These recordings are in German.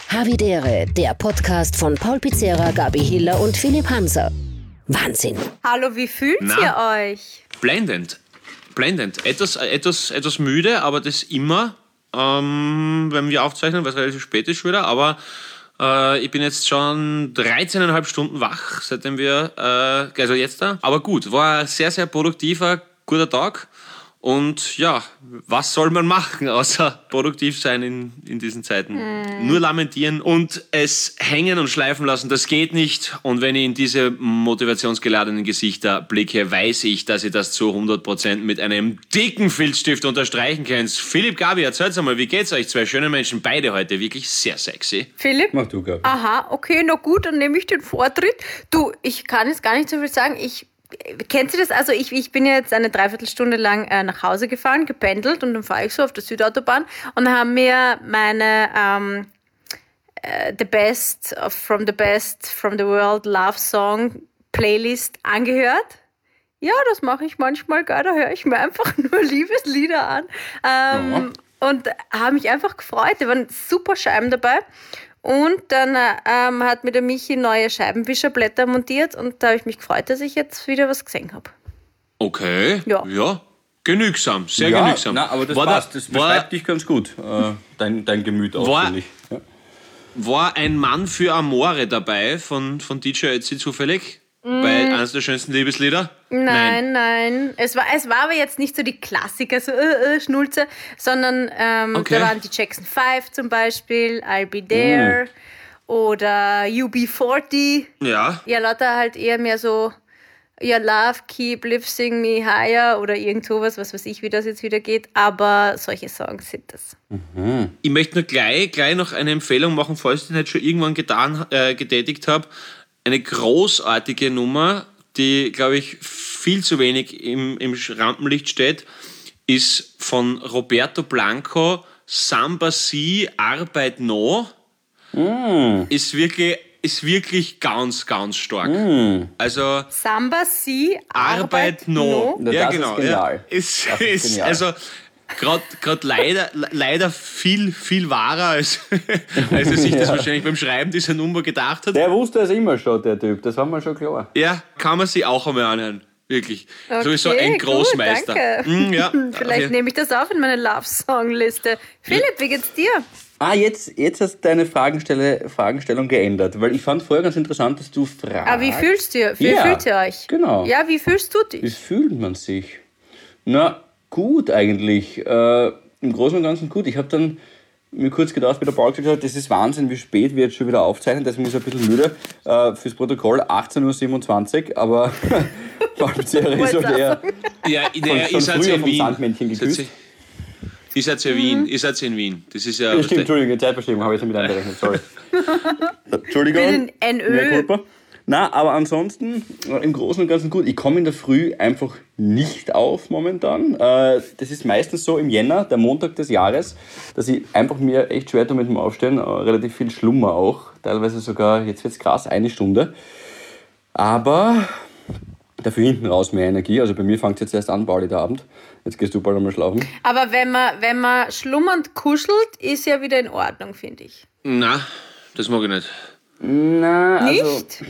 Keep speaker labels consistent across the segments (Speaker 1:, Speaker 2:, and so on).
Speaker 1: Havidere, der Podcast von Paul Pizzera, Gabi Hiller und Philipp Hanser. Wahnsinn.
Speaker 2: Hallo, wie fühlt ihr euch?
Speaker 3: Blendend. Etwas müde, aber das immer, wenn wir aufzeichnen, weil es relativ spät ist schon wieder. Aber ich bin jetzt schon 13,5 Stunden wach, seitdem wir, also jetzt da. Aber gut, war ein sehr, sehr produktiver, guter Tag. Und ja, was soll man machen, außer produktiv sein in diesen Zeiten? Nur lamentieren und es hängen und schleifen lassen, das geht nicht. Und wenn ich in diese motivationsgeladenen Gesichter blicke, weiß ich, dass ihr das zu 100% mit einem dicken Filzstift unterstreichen könnt. Philipp, Gabi, erzählt's einmal, wie geht's euch? Zwei schöne Menschen, beide heute, wirklich sehr sexy.
Speaker 2: Philipp?
Speaker 4: Mach du, Gabi.
Speaker 2: Aha, okay, na gut, dann nehme ich den Vortritt. Du, ich kann jetzt gar nicht so viel sagen. Kennst du das? Also ich bin ja jetzt eine Dreiviertelstunde lang nach Hause gefahren, gependelt und dann fahre ich so auf der Südautobahn und haben mir meine The Best from the World Love Song Playlist angehört. Ja, das mache ich manchmal, da höre ich mir einfach nur Liebeslieder an und habe mich einfach gefreut. Da waren super Scheiben dabei. Und dann hat mir der Michi neue Scheibenwischerblätter montiert und da habe ich mich gefreut, dass ich jetzt wieder was gesehen habe.
Speaker 3: Okay, ja. Genügsam, sehr
Speaker 4: Ja,
Speaker 3: genügsam.
Speaker 4: na, aber das passt, das beschreibt dich ganz gut, dein Gemüt auch, finde ich. Ja.
Speaker 3: War ein Mann für Amore dabei von DJ Ötzi zufällig? Bei eines der schönsten Liebeslieder?
Speaker 2: Nein. Es war aber jetzt nicht so die Klassiker, so Schnulze, sondern da waren die Jackson 5 zum Beispiel, I'll Be There oder UB40.
Speaker 3: Ja.
Speaker 2: Ja, lauter halt eher mehr so Your Love, Keep Lifting Me Higher oder irgend sowas, was weiß ich, wie das jetzt wieder geht, aber solche Songs sind das.
Speaker 3: Ich möchte nur gleich noch eine Empfehlung machen, falls ich das nicht schon irgendwann getätigt habe. Eine großartige Nummer, die, glaube ich, viel zu wenig im Rampenlicht steht, ist von Roberto Blanco, Samba Si, Arbeit No. Ist wirklich ganz, ganz stark. Also
Speaker 2: Samba Si,
Speaker 3: Arbeit No.
Speaker 4: Na,
Speaker 3: Ja,
Speaker 4: das
Speaker 3: genau.
Speaker 4: ist genial.
Speaker 3: Ja. Ist
Speaker 4: genial.
Speaker 3: also gerade leider viel wahrer, als er sich das wahrscheinlich beim Schreiben dieser Nummer gedacht hat.
Speaker 4: Der wusste es immer schon, der Typ, das war mir schon klar.
Speaker 3: Ja, kann man sich auch einmal anhören. Wirklich.
Speaker 2: Okay,
Speaker 3: Sowieso ein Großmeister.
Speaker 2: Gut, danke.
Speaker 3: Ja,
Speaker 2: Vielleicht nehme ich das auf in meine Love-Song-Liste. Philipp, wie geht's dir?
Speaker 4: Jetzt hast du deine Fragestellung geändert, weil ich fand vorher ganz interessant, dass du fragst.
Speaker 2: Aber wie fühlst du? Wie fühlt ihr euch?
Speaker 4: Genau.
Speaker 2: Ja, wie fühlst du
Speaker 4: Wie
Speaker 2: dich?
Speaker 4: fühlt man sich? Na, gut eigentlich. Im Großen und Ganzen gut. Ich habe dann mir kurz gedacht, wie der Paul gesagt hat, das ist Wahnsinn, wie spät wir jetzt schon wieder aufzeichnen. Deswegen ist ich ein bisschen müde. Fürs Protokoll 18.27 Uhr, aber Paul Pizzera ist halt eher
Speaker 3: Ja,
Speaker 4: schon früher vom Sandmännchen geküsst.
Speaker 3: Ihr seid ja in Wien. Das ist ja.
Speaker 4: Ja, stimmt, Entschuldigung, Zeitverschiebung habe ich jetzt mit einberechnet, sorry. Entschuldigung.
Speaker 2: Bin in NÖ.
Speaker 4: Mehr Culpa. Na, aber ansonsten im Großen und Ganzen gut. Ich komme in der Früh einfach nicht auf momentan. Das ist meistens so im Jänner, der Montag des Jahres, dass ich einfach mir echt schwer tue mit dem Aufstehen. Relativ viel Schlummer auch. Teilweise sogar, jetzt wird's krass, 1 Stunde. Aber dafür hinten raus mehr Energie. Also bei mir fängt es jetzt erst an, Pauli, der Abend. Jetzt gehst du bald einmal schlafen.
Speaker 2: Aber wenn man schlummernd kuschelt, ist ja wieder in Ordnung, finde ich.
Speaker 3: Na, das mag ich nicht.
Speaker 4: Na, also...
Speaker 2: Nicht?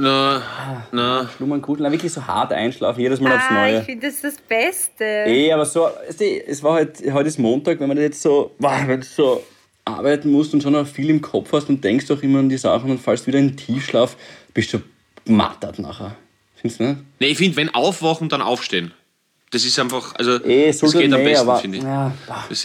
Speaker 3: Na.
Speaker 4: Schlummern, kuscheln, wirklich so hart einschlafen, jedes Mal aufs Neue.
Speaker 2: Ich finde, das ist das Beste.
Speaker 4: Aber so, es war halt, heute ist Montag, wenn man jetzt so, wenn du so arbeiten musst und schon noch viel im Kopf hast und denkst auch immer an die Sachen und fallst wieder in den Tiefschlaf, bist du mattert nachher. Findest du nicht?
Speaker 3: Nee, ich finde, wenn aufwachen, dann aufstehen. Das ist einfach, also
Speaker 4: Es
Speaker 3: das geht am besten,
Speaker 4: aber,
Speaker 3: finde ich.
Speaker 4: Ja,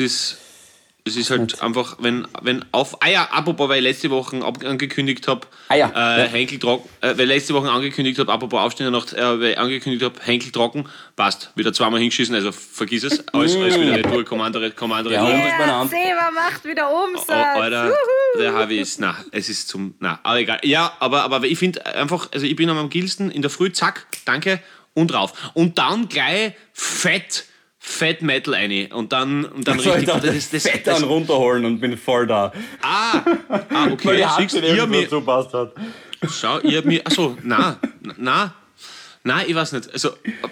Speaker 3: Das ist halt einfach, wenn auf Eier, apropos, weil ich letzte Woche angekündigt habe, Henkel trocken, weil ich letzte Woche angekündigt habe, apropos Aufstehen Nacht, weil ich angekündigt habe, Henkel trocken, passt, wieder zweimal hingeschissen, also vergiss es, alles wieder retour, Kommandere.
Speaker 2: Ja, Zebra macht wieder Umsatz.
Speaker 3: Alter, der Harvey ist, es ist aber egal. Ja, aber ich finde einfach, also ich bin am gilsten, in der Früh, zack, danke, und rauf. Und dann gleich Fett Metal rein und dann richtig
Speaker 4: das Fett dann runterholen und bin voll da.
Speaker 3: Okay, siehst du, ihr mir
Speaker 4: so passt hat.
Speaker 3: Schau, ihr mir achso, nein, ich weiß nicht. Also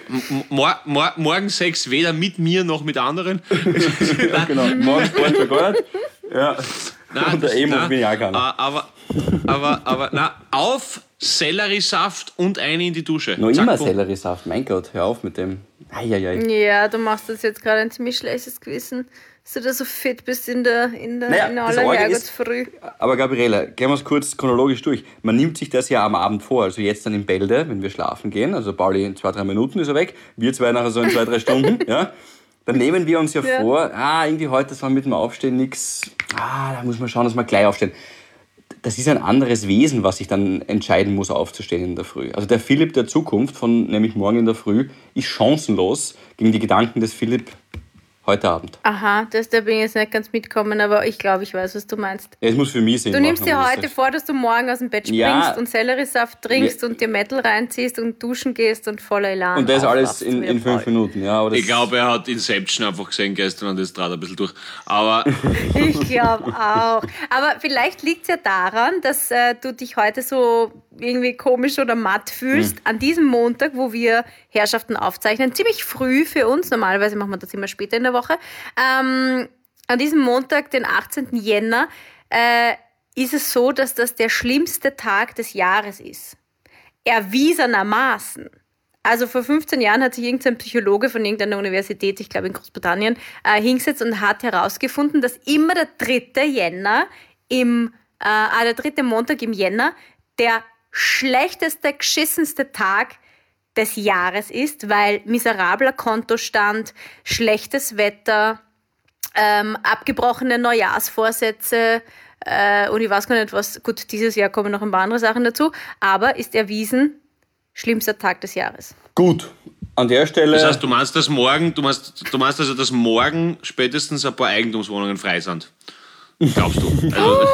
Speaker 3: morgen 6 weder mit mir noch mit anderen.
Speaker 4: Ja, genau, morgen Sport für gar nicht. Ja. Und der Emo bin ich auch keiner.
Speaker 3: Aber auf Selleriesaft und eine in die Dusche.
Speaker 4: Noch
Speaker 3: Zack,
Speaker 4: immer
Speaker 3: bumm.
Speaker 4: Selleriesaft, mein Gott, hör auf mit dem. Eieiei.
Speaker 2: Ja, du machst das jetzt gerade ein ziemlich schlechtes Gewissen, dass du da so fit bist in
Speaker 4: Naja,
Speaker 2: aller
Speaker 4: das Orge
Speaker 2: Herrgottsfrüh.
Speaker 4: Aber Gabriela, gehen wir es kurz chronologisch durch. Man nimmt sich das ja am Abend vor, also jetzt dann in Bälde, wenn wir schlafen gehen, also Pauli in 2-3 Minuten ist er weg, wir zwei nachher so in 2-3 Stunden, ja. Dann nehmen wir uns ja vor, irgendwie heute ist mit dem Aufstehen nichts, da muss man schauen, dass wir gleich aufstehen. Das ist ein anderes Wesen, was sich dann entscheiden muss, aufzustehen in der Früh. Also der Philipp der Zukunft, von nämlich morgen in der Früh, ist chancenlos gegen die Gedanken des Philipp heute Abend.
Speaker 2: Aha, da bin ich jetzt nicht ganz mitgekommen, aber ich glaube, ich weiß, was du meinst.
Speaker 4: Es muss für mich Sinn
Speaker 2: Du nimmst
Speaker 4: machen,
Speaker 2: dir
Speaker 4: was du
Speaker 2: heute
Speaker 4: sagst.
Speaker 2: vor, dass du morgen aus dem Bett springst
Speaker 4: Ja.
Speaker 2: und Selleriesaft trinkst und dir Metal reinziehst und duschen gehst und voller Elan
Speaker 4: Und das alles
Speaker 2: aufwachst,
Speaker 4: in
Speaker 2: wie
Speaker 4: 5
Speaker 2: Paul.
Speaker 4: Minuten. Ja, aber das
Speaker 3: Ich glaube, er hat Inception einfach gesehen gestern und das trat ein bisschen durch. Aber
Speaker 2: Ich glaube auch. Aber vielleicht liegt es ja daran, dass du dich heute so irgendwie komisch oder matt fühlst. An diesem Montag, wo wir Herrschaften aufzeichnen, ziemlich früh für uns, normalerweise machen wir das immer später in der Woche, an diesem Montag, den 18. Jänner, ist es so, dass das der schlimmste Tag des Jahres ist. Erwiesenermaßen. Also vor 15 Jahren hat sich irgendein Psychologe von irgendeiner Universität, ich glaube in Großbritannien, hingesetzt und hat herausgefunden, dass immer der 3. Jänner, der 3. Montag im Jänner, der schlechteste, geschissenste Tag des Jahres ist, weil miserabler Kontostand, schlechtes Wetter, abgebrochene Neujahrsvorsätze und ich weiß gar nicht was, gut, dieses Jahr kommen noch ein paar andere Sachen dazu, aber ist erwiesen, schlimmster Tag des Jahres.
Speaker 4: gut. An der Stelle.
Speaker 3: das heißt, du meinst also, dass morgen spätestens ein paar Eigentumswohnungen frei sind. Glaubst du? Also,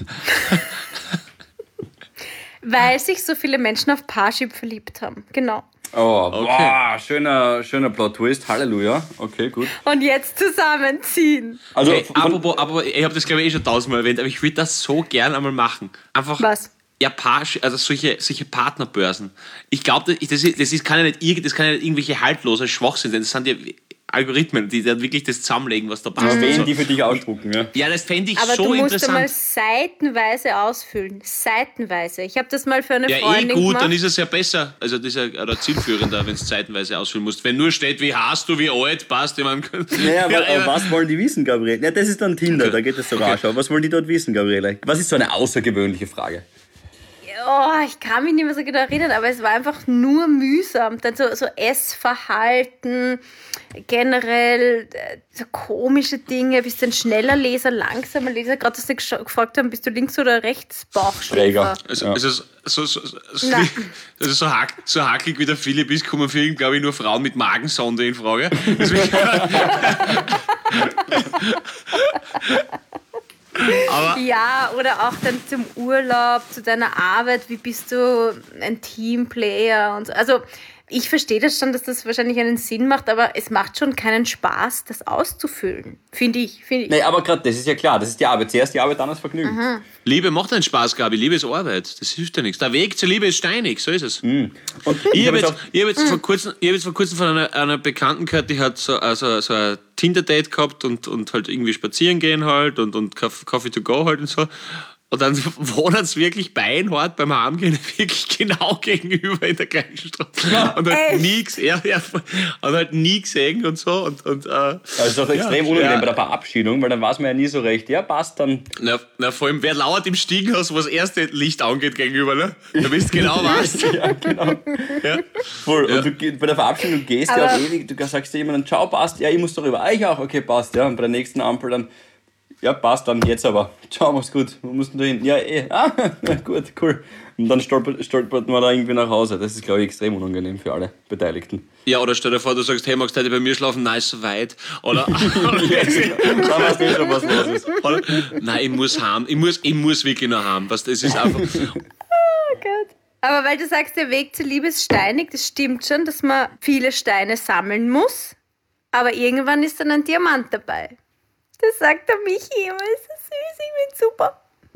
Speaker 2: Weil sich so viele Menschen auf Parship verliebt haben. Genau.
Speaker 4: Oh,
Speaker 3: Okay.
Speaker 4: wow, schöner Plot-Twist. Halleluja. Okay, gut.
Speaker 2: Und jetzt zusammenziehen.
Speaker 4: Also,
Speaker 3: hey, aber ich habe das glaube ich schon tausendmal erwähnt, aber ich würde das so gern einmal machen. Einfach
Speaker 2: Was?
Speaker 3: also solche Partnerbörsen. Ich glaube, das kann ja nicht irgendwelche haltlose Schwachsinn sein. Das sind ja Algorithmen, die dann wirklich das zusammenlegen, was da passt.
Speaker 4: wen
Speaker 3: und so.
Speaker 4: die für dich ausdrucken, ja.
Speaker 3: Ja, das fände ich
Speaker 2: Aber
Speaker 3: so
Speaker 2: du musst
Speaker 3: interessant.
Speaker 2: einmal seitenweise ausfüllen. Seitenweise. Ich habe das mal für eine
Speaker 3: Ja,
Speaker 2: Freundin
Speaker 3: gut,
Speaker 2: gemacht.
Speaker 3: dann ist es ja besser. Also das ist ja oder zielführender, wenn es zeitenweise ausfüllen musst. Wenn nur steht, wie hast du, wie alt, passt jemand.
Speaker 4: Naja, aber was wollen die wissen, Gabriele? Ja, das ist dann Tinder,
Speaker 3: Okay.
Speaker 4: da geht es so rasch. Aber was wollen die dort wissen, Gabriele? Was ist so eine außergewöhnliche Frage?
Speaker 2: Ich kann mich nicht mehr so genau erinnern, aber es war einfach nur mühsam. Dann so Essverhalten, generell so komische Dinge. Bist du ein schneller Leser, langsamer Leser? Gerade, dass sie gefragt haben, bist du links- oder rechts Bauchschläfer?
Speaker 4: Träger.
Speaker 3: Also
Speaker 2: Nein.
Speaker 3: so hakelig wie der Philipp ist, kommen für ihn, glaube ich, nur Frauen mit Magensonde in Frage. Deswegen, aber
Speaker 2: Ja, oder auch dann zum Urlaub, zu deiner Arbeit, wie bist du ein Teamplayer und so. Also ich verstehe das schon, dass das wahrscheinlich einen Sinn macht, aber es macht schon keinen Spaß, das auszufüllen, finde ich.
Speaker 4: Nee, aber gerade, das ist ja klar, das ist die Arbeit. Zuerst die Arbeit, dann das Vergnügen.
Speaker 3: Liebe macht einen Spaß, Gabi. Liebe ist Arbeit. Das hilft ja nichts. Der Weg zur Liebe ist steinig, so ist es.
Speaker 4: Und
Speaker 3: Ich habe
Speaker 4: jetzt
Speaker 3: jetzt vor kurzem von einer Bekannten gehört, die hat so ein Tinder-Date gehabt und halt irgendwie spazieren gehen halt und Coffee to go halt und so. Und dann wohnen sie wirklich beinhart beim Heimgehen wirklich genau gegenüber in der gleichen Straße. Und halt nie gesehen und so.
Speaker 4: Das ist auch extrem unangenehm bei der Verabschiedung, weil dann weiß man ja nie so recht. Ja, passt dann.
Speaker 3: Na, vor allem, wer lauert im Stiegenhaus, wo das erste Licht angeht gegenüber, ne? Da bist du genau was.
Speaker 4: Ja, genau.
Speaker 3: Ja.
Speaker 4: Voll. Und du, bei der Verabschiedung gehst du ja auch ewig, du sagst dir jemandem, ciao, passt, ja, ich muss darüber, ich auch, okay, passt, ja. Und bei der nächsten Ampel dann, ja, passt dann, jetzt aber, ciao, mach's gut, wo musst denn du hin? Ja, gut, cool. Und dann stolpert man da irgendwie nach Hause. Das ist, glaube ich, extrem unangenehm für alle Beteiligten.
Speaker 3: Ja, oder stell dir vor, du sagst, hey, magst du heute bei mir schlafen? Nein, ist so weit. Oder,
Speaker 4: Da weißt du schon, was los ist.
Speaker 3: oder nein, ich muss heim. Ich muss wirklich noch heim. Das ist einfach...
Speaker 2: Aber weil du sagst, der Weg zur Liebe ist steinig, das stimmt schon, dass man viele Steine sammeln muss, aber irgendwann ist dann ein Diamant dabei. Das sagt der Michi immer, ist so süß, ich bin super.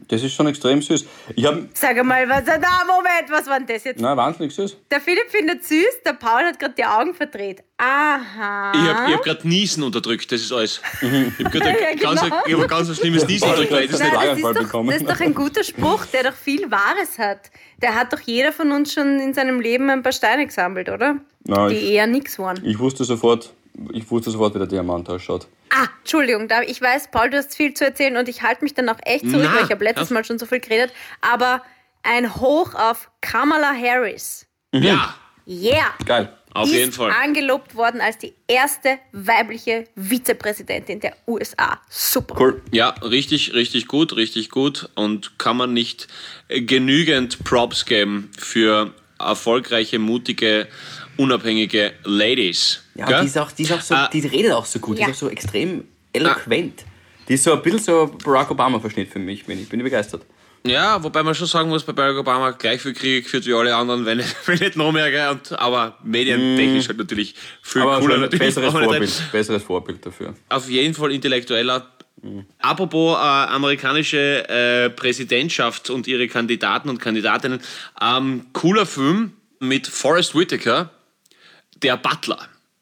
Speaker 4: Das ist schon extrem süß.
Speaker 2: Sag mal, Moment, was war denn das jetzt?
Speaker 4: Na, wahnsinnig süß.
Speaker 2: Der Philipp findet süß, der Paul hat gerade die Augen verdreht. Aha.
Speaker 3: Ich hab gerade Niesen unterdrückt, das ist alles. Ich habe ein ganz schlimmes Niesen unterdrückt.
Speaker 4: Das ist
Speaker 2: Nein,
Speaker 4: Schlaganfall
Speaker 2: das
Speaker 4: bekommen.
Speaker 2: ist doch ein guter Spruch, der doch viel Wahres hat. Der hat doch jeder von uns schon in seinem Leben ein paar Steine gesammelt, oder?
Speaker 4: Nein,
Speaker 2: die eher nix waren.
Speaker 4: Ich wusste sofort, wie der Diamant ausschaut.
Speaker 2: Entschuldigung, ich weiß, Paul, du hast viel zu erzählen und ich halte mich dann auch echt zurück, weil ich habe letztes Mal schon so viel geredet. Aber ein Hoch auf Kamala Harris.
Speaker 3: Ja.
Speaker 2: Yeah.
Speaker 4: Geil.
Speaker 3: Auf
Speaker 2: ist
Speaker 3: jeden Fall.
Speaker 2: angelobt worden als die erste weibliche Vizepräsidentin der USA. Super.
Speaker 4: Cool.
Speaker 3: Ja, richtig, richtig gut und kann man nicht genügend Props geben für erfolgreiche, mutige, unabhängige Ladies.
Speaker 4: Ja,
Speaker 3: gell?
Speaker 4: die ist auch so, die redet auch so gut,
Speaker 2: Ja.
Speaker 4: die ist auch so extrem eloquent. Die ist so ein bisschen so Barack Obama-Verschnitt für mich, bin ich begeistert.
Speaker 3: Ja, wobei man schon sagen muss, bei Barack Obama gleich viel Krieg geführt wie alle anderen, wenn nicht noch mehr, gell? Aber medientechnisch halt natürlich viel
Speaker 4: Aber
Speaker 3: cooler.
Speaker 4: ein
Speaker 3: Natürlich
Speaker 4: besseres Vorbild dafür.
Speaker 3: Auf jeden Fall intellektueller. Apropos amerikanische Präsidentschaft und ihre Kandidaten und Kandidatinnen. Cooler Film mit Forrest Whitaker, Der Butler.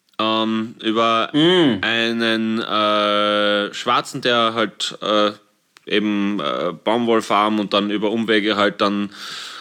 Speaker 3: Über einen Schwarzen, der halt eben Baumwollfarm und dann über Umwege halt dann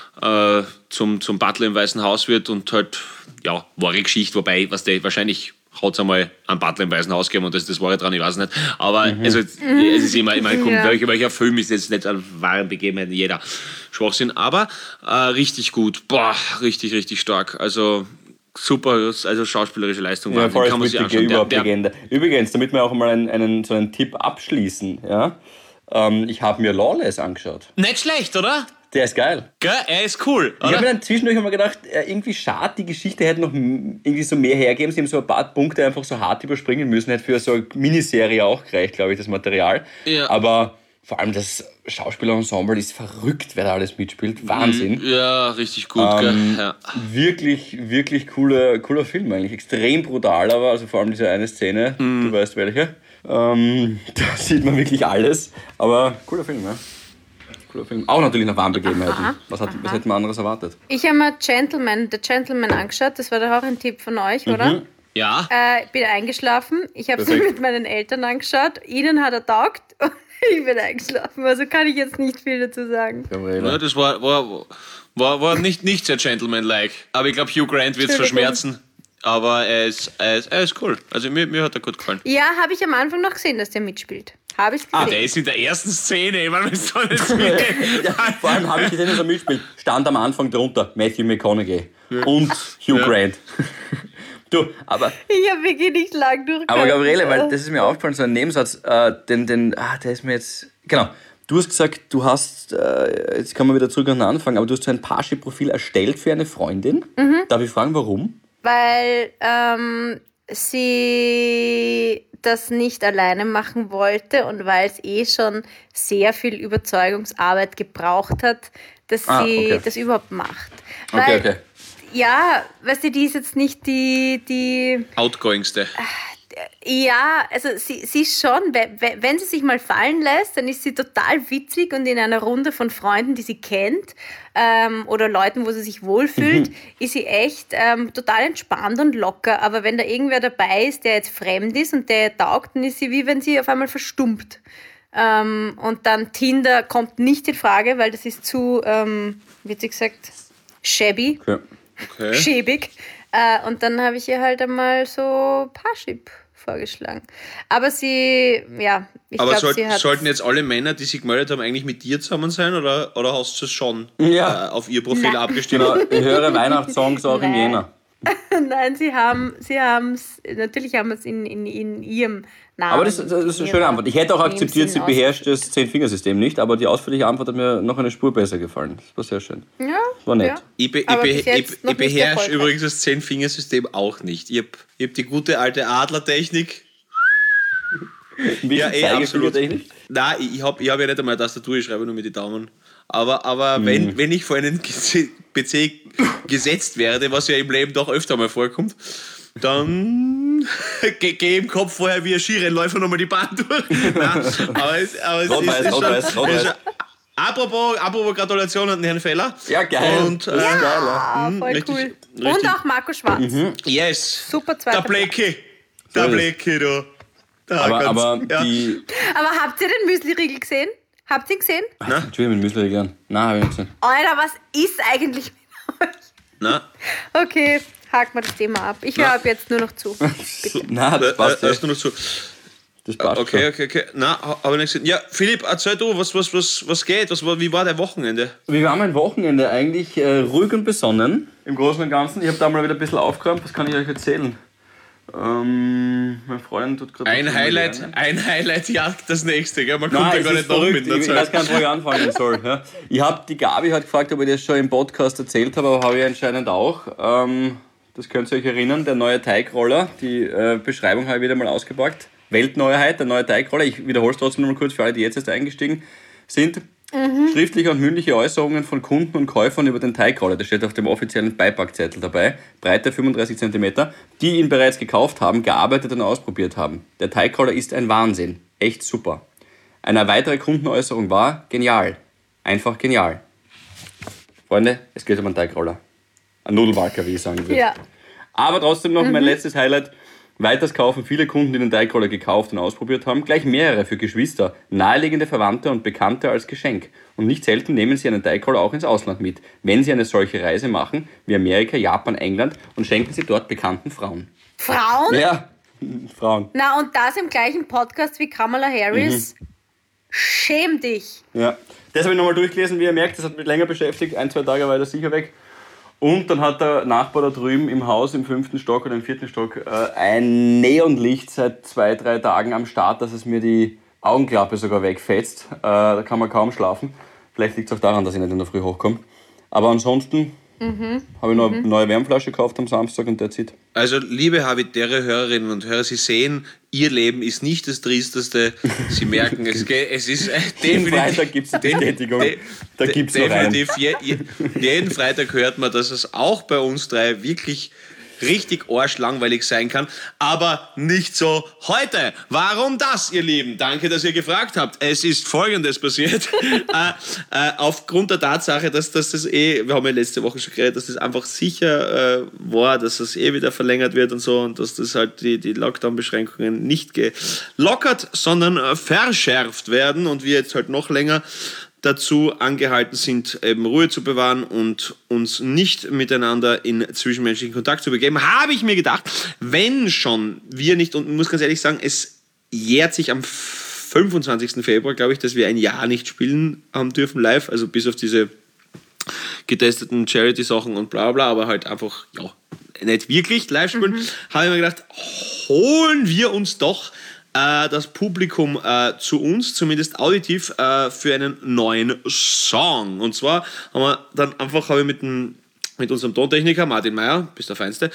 Speaker 3: zum Butler im Weißen Haus wird und halt, ja, wahre Geschichte, wobei, was der wahrscheinlich hat es einmal einen Butler im Weißen Haus gegeben und das Wahre dran, ich weiß nicht. Aber also, es ist immer, ich meine, welcher Film ist jetzt nicht an wahren Begebenheiten, jeder Schwachsinn, aber richtig gut. Boah, richtig, richtig stark. Also super, also schauspielerische Leistung.
Speaker 4: Ja, Forrest
Speaker 3: kann man sich
Speaker 4: Whitaker,
Speaker 3: anschauen.
Speaker 4: überhaupt Legende. Übrigens, damit wir auch mal so einen Tipp abschließen, ja, ich habe mir Lawless angeschaut.
Speaker 3: Nicht schlecht, oder?
Speaker 4: Der ist geil.
Speaker 3: Gell? Er ist cool,
Speaker 4: Ich habe
Speaker 3: oder?
Speaker 4: mir dann zwischendurch immer gedacht, irgendwie schade, die Geschichte hätte noch irgendwie so mehr hergeben. Sie haben so ein paar Punkte einfach so hart überspringen müssen. Hätte für so eine Miniserie auch gereicht, glaube ich, das Material.
Speaker 3: Ja.
Speaker 4: Aber vor allem das Schauspielerensemble ist verrückt, wer da alles mitspielt. Wahnsinn.
Speaker 3: Ja, richtig gut, gell? Ja.
Speaker 4: Wirklich, wirklich cooler Film eigentlich. Extrem brutal, aber also vor allem diese eine Szene, du weißt welche. Da sieht man wirklich alles. Aber cooler Film, ja. Cooler Film. Auch natürlich nach wahren Begebenheiten. Was hätte man anderes erwartet?
Speaker 2: Ich habe mir The Gentleman angeschaut. Das war doch auch ein Tipp von euch, oder?
Speaker 3: Ja.
Speaker 2: Ich bin eingeschlafen. Ich habe sie
Speaker 4: Perfekt.
Speaker 2: mit meinen Eltern angeschaut. Ihnen hat er taugt. Und ich bin eingeschlafen. Also kann ich jetzt nicht viel dazu sagen.
Speaker 3: Ja, das war nicht sehr gentleman-like. Aber ich glaube, Hugh Grant wird es verschmerzen. Aber er ist cool. Also mir hat er gut gefallen.
Speaker 2: Ja, habe ich am Anfang noch gesehen, dass der mitspielt. Habe ich gesehen.
Speaker 3: Der ist in der ersten Szene. Ich meine, was soll das
Speaker 4: Ja, vor allem habe ich gesehen, dass er mitspielt. Stand am Anfang drunter Matthew McConaughey und Hugh Grant. Du, aber
Speaker 2: Ich habe wirklich nicht lang durchgehalten.
Speaker 4: Aber Gabriele, weil das ist mir aufgefallen, so ein Nebensatz, der ist mir jetzt, genau, du hast gesagt, du hast, jetzt kommen wir wieder zurück an den Anfang, aber du hast so ein Parship-Profil erstellt für eine Freundin. Darf ich fragen, warum?
Speaker 2: Weil sie das nicht alleine machen wollte und weil es schon sehr viel Überzeugungsarbeit gebraucht hat, dass sie das überhaupt macht. Weil,
Speaker 4: Okay.
Speaker 2: Ja, weißt du, die ist jetzt nicht die
Speaker 3: Outgoingste.
Speaker 2: ja, also sie ist schon, wenn sie sich mal fallen lässt, dann ist sie total witzig und in einer Runde von Freunden, die sie kennt oder Leuten, wo sie sich wohlfühlt, ist sie echt total entspannt und locker. Aber wenn da irgendwer dabei ist, der jetzt fremd ist und der ihr taugt, dann ist sie wie wenn sie auf einmal verstummt. Und dann Tinder kommt nicht in Frage, weil das ist zu, wie hat sie gesagt, shabby.
Speaker 4: Okay.
Speaker 2: Schäbig. Und dann habe ich ihr halt einmal so Parship vorgeschlagen. Aber sie, ja, ich
Speaker 3: Aber
Speaker 2: glaube, sie hat...
Speaker 3: sollten jetzt alle Männer, die sich gemeldet haben, eigentlich mit dir zusammen sein oder hast du es schon auf ihr Profil abgestimmt?
Speaker 4: Genau, ich höre Weihnachtssongs auch in
Speaker 2: Nein.
Speaker 4: Jena.
Speaker 2: Nein, sie haben es, natürlich haben wir es in ihrem Namen.
Speaker 4: Aber das ist eine schöne Antwort. Ich hätte auch akzeptiert, sie beherrscht das 10-Fingersystem nicht, aber die ausführliche Antwort hat mir noch eine Spur besser gefallen. Das war sehr schön.
Speaker 2: Ja,
Speaker 4: War nett.
Speaker 2: Ja.
Speaker 3: Ich
Speaker 2: Aber bis jetzt noch nicht
Speaker 3: beherrsche
Speaker 2: erfolgreich.
Speaker 3: übrigens das 10-Fingersystem auch nicht. Ich hab die gute alte Adlertechnik. Ja, absolut.
Speaker 4: Zeigefingertechnik?
Speaker 3: Nein, ich hab ja nicht einmal eine Tastatur, ich schreibe nur mit den Daumen. Aber wenn ich vor einen PC gesetzt werde, was ja im Leben doch öfter mal vorkommt, dann gehe im Kopf vorher wie ein Skirennläufer nochmal die Bahn durch. Nein, aber es ist
Speaker 4: Rot-Weiß.
Speaker 3: Apropos Gratulation an Herrn Feller.
Speaker 4: Ja, geil.
Speaker 3: Und,
Speaker 4: das ist geil, ja.
Speaker 2: Voll
Speaker 3: richtig,
Speaker 2: cool.
Speaker 3: richtig.
Speaker 2: Und auch Marco Schwarz.
Speaker 3: Yes.
Speaker 2: Super zweiter
Speaker 3: Der Blackie.
Speaker 4: So
Speaker 3: Der
Speaker 4: ist es.
Speaker 3: Blackie, du.
Speaker 4: Aber
Speaker 3: ja.
Speaker 4: die...
Speaker 2: Aber habt ihr den Müsli-Riegel gesehen? Habt ihr ihn gesehen?
Speaker 4: Entschuldigung, mit Müsli gern. Nein, habe ich nicht gesehen.
Speaker 2: Alter, was ist eigentlich mit euch?
Speaker 3: Na,
Speaker 2: Okay, haken wir das Thema ab. Ich höre ab jetzt nur noch zu.
Speaker 4: Nein, das passt
Speaker 3: hörst du
Speaker 4: ja.
Speaker 3: noch zu?
Speaker 4: Das passt
Speaker 3: Okay.
Speaker 4: schon.
Speaker 3: Na, habe ich nicht gesehen. Ja, Philipp, erzähl du, was geht? Wie war dein Wochenende?
Speaker 4: Wie war mein Wochenende? Eigentlich ruhig und besonnen. Im Großen und Ganzen. Ich habe da mal wieder ein bisschen aufgeräumt. Was kann ich euch erzählen? Mein Freund tut gerade...
Speaker 3: Ein Highlight jagt das nächste, gell? Man kommt
Speaker 4: Nein,
Speaker 3: ja
Speaker 4: es
Speaker 3: gar
Speaker 4: ist
Speaker 3: nicht noch
Speaker 4: verrückt.
Speaker 3: mit der
Speaker 4: Ich weiß gar nicht, wo ich anfangen soll. Ja. Ich habe die Gabi hat gefragt, ob ich das schon im Podcast erzählt habe, aber habe ich anscheinend auch. Das könnt ihr euch erinnern, der neue Teigroller. Die Beschreibung habe ich wieder mal ausgepackt. Weltneuheit, der neue Teigroller. Ich wiederhole es trotzdem noch mal kurz für alle, die jetzt erst eingestiegen sind. Schriftliche und mündliche Äußerungen von Kunden und Käufern über den Teigroller. Das steht auf dem offiziellen Beipackzettel dabei. Breite 35 cm. Die ihn bereits gekauft haben, gearbeitet und ausprobiert haben. Der Teigroller ist ein Wahnsinn. Echt super. Eine weitere Kundenäußerung war genial. Einfach genial. Freunde, es geht um einen Teigroller. Ein Nudelwalker, wie ich sagen würde.
Speaker 2: Ja.
Speaker 4: Aber trotzdem noch mein letztes Highlight. Weiters kaufen viele Kunden, die den Teigroller gekauft und ausprobiert haben, gleich mehrere für Geschwister, naheliegende Verwandte und Bekannte als Geschenk. Und nicht selten nehmen sie einen Teigroller auch ins Ausland mit, wenn sie eine solche Reise machen, wie Amerika, Japan, England, und schenken sie dort bekannten Frauen.
Speaker 2: Frauen?
Speaker 4: Ja, Frauen.
Speaker 2: Na, und das im gleichen Podcast wie Kamala Harris. Schäm dich.
Speaker 4: Ja. Das habe ich nochmal durchgelesen, wie ihr merkt, das hat mich länger beschäftigt. 1-2 Tage war das sicher weg. Und dann hat der Nachbar da drüben im Haus im 5. Stock oder im 4. Stock ein Neonlicht seit 2-3 Tagen am Start, dass es mir die Augenklappe sogar wegfetzt. Da kann man kaum schlafen. Vielleicht liegt es auch daran, dass ich nicht in der Früh hochkomme. Aber ansonsten habe ich noch eine neue Wärmflasche gekauft am Samstag und that's it.
Speaker 3: Also, liebe habitäre Hörerinnen und Hörer, Sie sehen, Ihr Leben ist nicht das Tristeste. Sie merken, es ist
Speaker 4: Jeden Freitag gibt es die Bestätigung. Da gibt es noch einen.
Speaker 3: definitiv. Jeden Freitag hört man, dass es auch bei uns drei wirklich richtig arschlangweilig sein kann, aber nicht so heute. Warum das, ihr Lieben? Danke, dass ihr gefragt habt. Es ist Folgendes passiert. Aufgrund der Tatsache, dass das wir haben ja letzte Woche schon geredet, dass das einfach sicher war, dass das wieder verlängert wird und so und dass das halt die Lockdown-Beschränkungen nicht gelockert, sondern verschärft werden und wir jetzt halt noch länger dazu angehalten sind, eben Ruhe zu bewahren und uns nicht miteinander in zwischenmenschlichen Kontakt zu begeben, habe ich mir gedacht, wenn schon wir nicht, und ich muss ganz ehrlich sagen, es jährt sich am 25. Februar, glaube ich, dass wir ein Jahr nicht spielen haben dürfen live, also bis auf diese getesteten Charity-Sachen und bla bla, aber halt einfach, ja, nicht wirklich live spielen, habe ich mir gedacht, holen wir uns doch das Publikum zu uns, zumindest auditiv, für einen neuen Song. Und zwar habe ich mit unserem Tontechniker Martin Meyer, bist der Feinste,